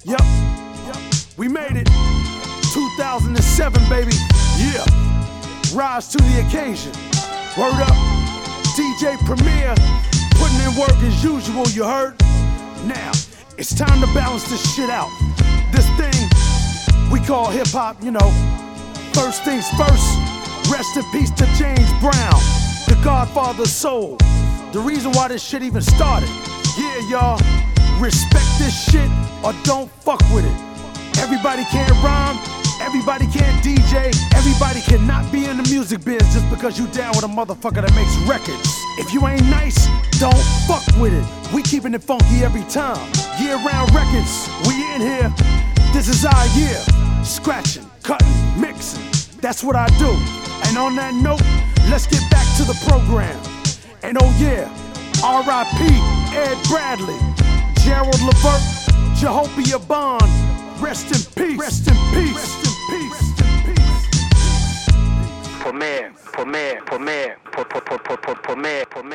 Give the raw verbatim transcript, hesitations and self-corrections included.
Yep, we made it. two thousand seven, baby. Yeah, rise to the occasion. Word up, D J Premier, putting in work as usual, you heard? Now, it's time to balance this shit out. This thing we call hip-hop, you know. First things first, rest in peace to James Brown, the godfather of soul. The reason why this shit even started. Yeah, y'all, respect this shit or don't fuck with it. Everybody can't rhyme, everybody can't D J, everybody cannot be in the music biz just because you down with a motherfucker that makes records. If you ain't nice, don't fuck with it. We keeping it funky every time. Year-round records, we in here. This is our year. Scratching, cutting, mixing, that's what I do. And on that note, let's get back to the program. And oh yeah, R I P Ed Bradley, Gerald Levert, Jehovah Bond, rest in peace, rest in peace, rest in peace, rest in peace. Premier, Premier, Premier, Premier, Premier, Premier.